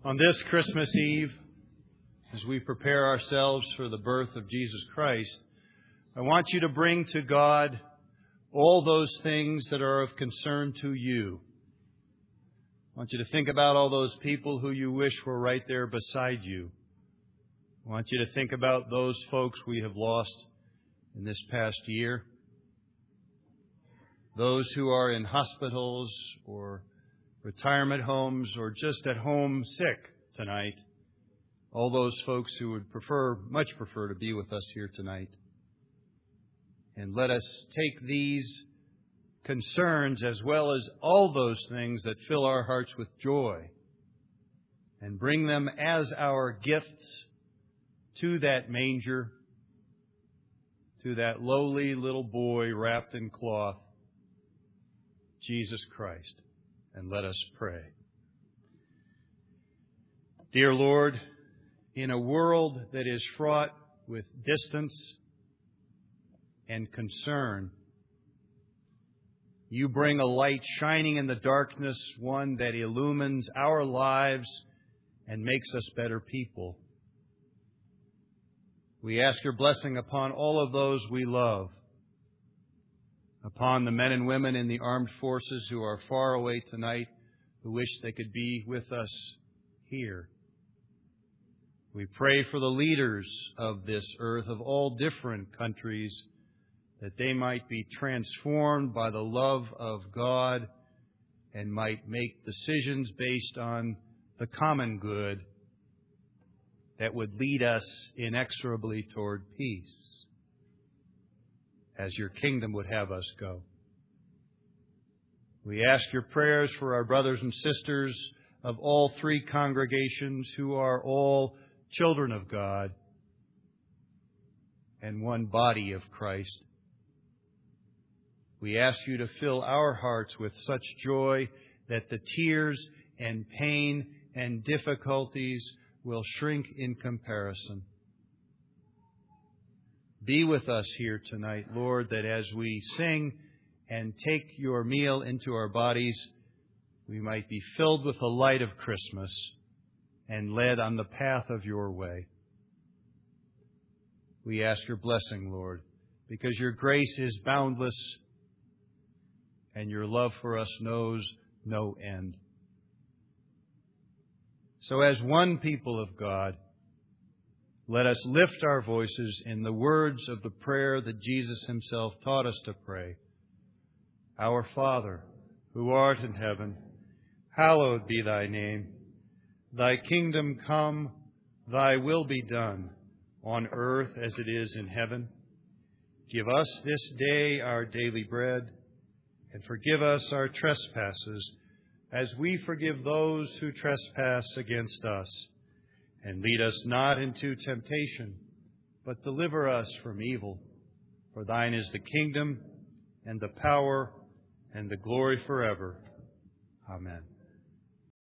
On this Christmas Eve, as we prepare ourselves for the birth of Jesus Christ, I want you to bring to God all those things that are of concern to you. I want you to think about all those people who you wish were right there beside you. I want you to think about those folks we have lost in this past year. Those who are in hospitals or retirement homes or just at home sick tonight. All those folks who would much prefer to be with us here tonight. And let us take these concerns as well as all those things that fill our hearts with joy and bring them as our gifts to that manger, to that lowly little boy wrapped in cloth, Jesus Christ. And let us pray. Dear Lord, in a world that is fraught with distance and concern, you bring a light shining in the darkness, one that illumines our lives and makes us better people. We ask your blessing upon all of those we love, upon the men and women in the armed forces who are far away tonight, who wish they could be with us here. We pray for the leaders of this earth, of all different countries, that they might be transformed by the love of God and might make decisions based on the common good that would lead us inexorably toward peace, as your kingdom would have us go. We ask your prayers for our brothers and sisters of all three congregations who are all children of God and one body of Christ. We ask you to fill our hearts with such joy that the tears and pain and difficulties will shrink in comparison. Be with us here tonight, Lord, that as we sing and take your meal into our bodies, we might be filled with the light of Christmas and led on the path of your way. We ask your blessing, Lord, because your grace is boundless and your love for us knows no end. So as one people of God, let us lift our voices in the words of the prayer that Jesus himself taught us to pray. Our Father, who art in heaven, hallowed be thy name. Thy kingdom come, thy will be done, on earth as it is in heaven. Give us this day our daily bread, and forgive us our trespasses, as we forgive those who trespass against us. And lead us not into temptation, but deliver us from evil. For thine is the kingdom, and the power, and the glory forever. Amen.